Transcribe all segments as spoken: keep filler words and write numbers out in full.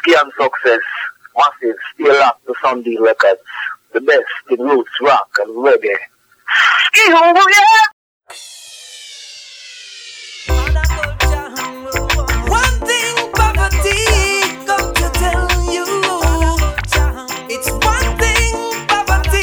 and success, massive, still up to Sunday Records. The best in roots, rock, and reggae. Oh, yeah! One thing poverty come to tell you. It's one thing poverty.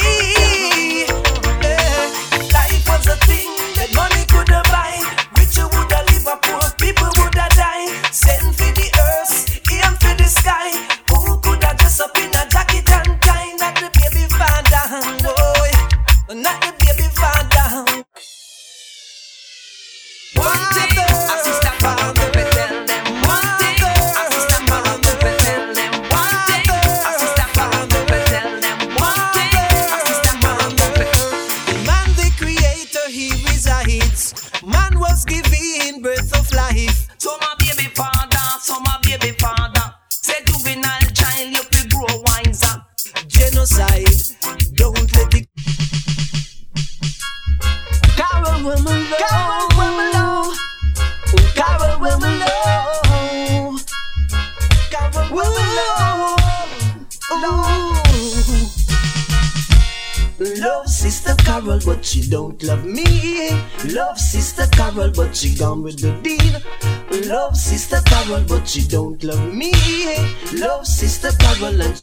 Yeah. Life was a thing that money could have buy. Richer would have live, a poor people would have die. Send for the earth, aim for the sky. Who could have dressed up in a jacket and tie? Not the baby father, boy. Not the baby father. One thing, assistant father, tell them one thing. Assistant father, tell them one thing. Assistant father, tell them one thing. Assistant father. Man, the creator, he resides. Man was given birth of life. So my baby father, so my baby father. Say juvenile child, you fi grow wiser. Genocide, don't let it. Carol woman low, Carol woman low, Carol woman low, Carol woman low. Love sister Carol, but she don't love me. Love sister Carol, but she gone with the deal. Love sister Carol, but she don't love me. Love sister Carol and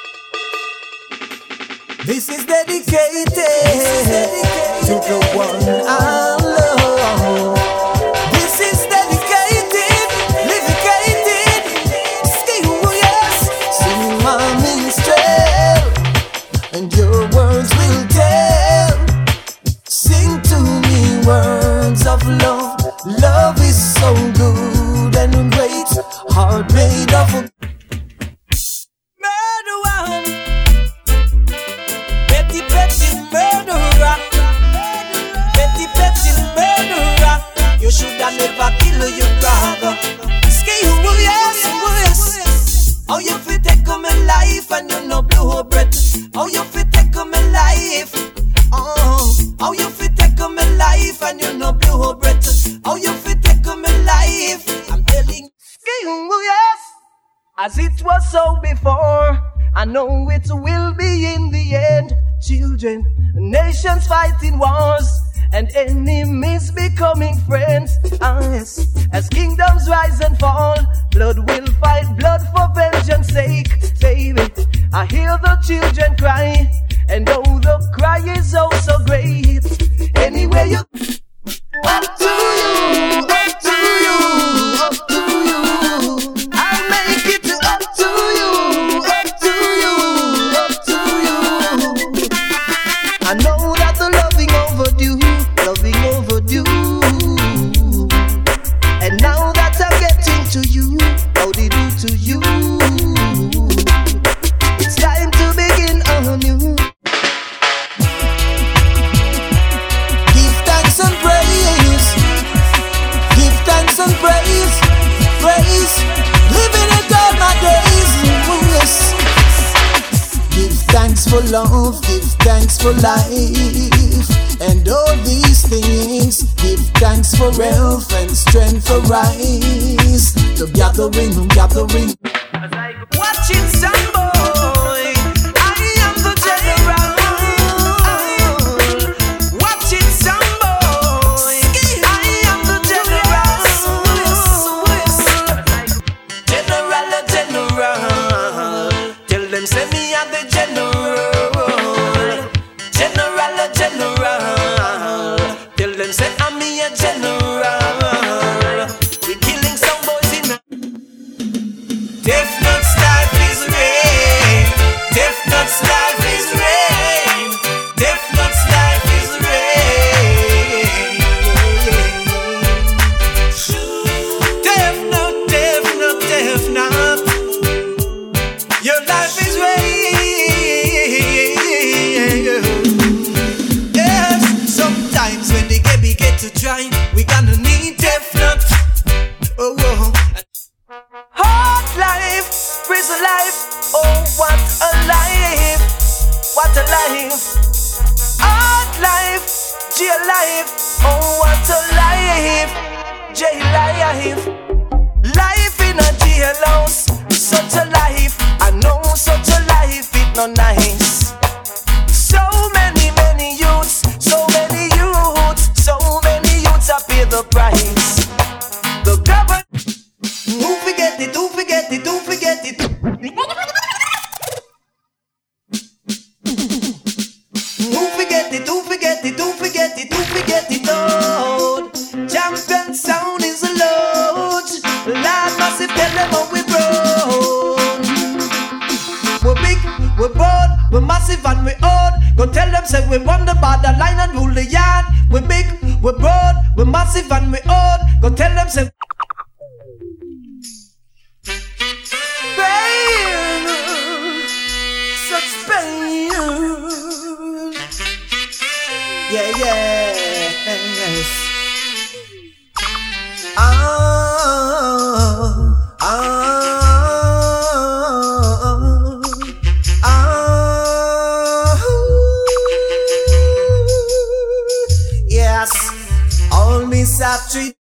this is dedicated, this is dedicated to the one I love. This is dedicated, dedicated. Ski, yes, sing my minstrel, and your words will tell. Sing to me words of love. Love is so good and great. Heart made of a murder one. Petty, petty murderer. Petty, petty murderer. You should have never killed your brother. Ski, yes, yes. How you fit take on my life and you no blow breath? How you fit take on my life? Oh, how you fit take on my life and you no blow breath? How you fit take on my life? I'm telling Ski, yes. As it was so before, I know it will be in the end. Children, nations fighting wars, and enemies becoming friends. Ah, yes. As kingdoms rise and fall, blood will fight blood for vengeance sake. Baby, I hear the children cry, and oh, the cry is oh so great. Anyway, you up to you, up to you, up to you. I'll make it up to you, up to you, up to you. I know that the loving overdue, loving overdue. And now that I'm getting to you, how they do to you. It's time to begin anew. Give thanks and praise. Give thanks and praise. Praise. Living it all my days. Yes. Give thanks for love, give thanks for life, and all these things. Give thanks for health and strength for rise. The gathering, gathering. Watch it, son boy. I am the general. Watch it, son boy. I am the general. General, general. Tell them send me at the general. General, general. Tell them say I'm me a general. We killing some boys in the Deaf Nuts life is rain. Deaf Nuts life is rain. Deaf Nuts life is rain. Deaf Nut, Deaf Nut, Deaf Nut. Your life is rain. Yes, sometimes when the Gabby get to try, we gonna need Deaf Nut. Oh, oh. Hard life, prison life. Oh, what a life. What a life. Hard life, jail life. Oh, what a life. Jail life. Life in a jailhouse. Such a life. it, don't forget it. Don't forget it, don't forget it, don't forget it, don't forget it, oh. Champion sound is a load. Lord massive, tell them how we broke. We're big, we're broad, we're massive and we old. Go tell them say we run the borderline and rule the yard. We're big, we're broad, we're massive and we old. Go tell them say pain, such pain. Yeah, yes. Ah, ah, ah. Yes, all me sad treat.